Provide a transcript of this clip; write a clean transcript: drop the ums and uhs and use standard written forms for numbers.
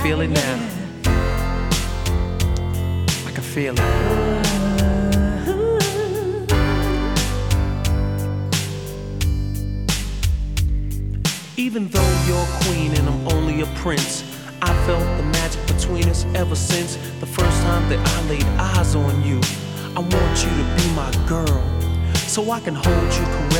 feel it now. I can feel it. Even though you're a queen and I'm only a prince, I felt the magic between us ever since the first time that I laid eyes on you. I want you to be my girl, so I can hold you, caress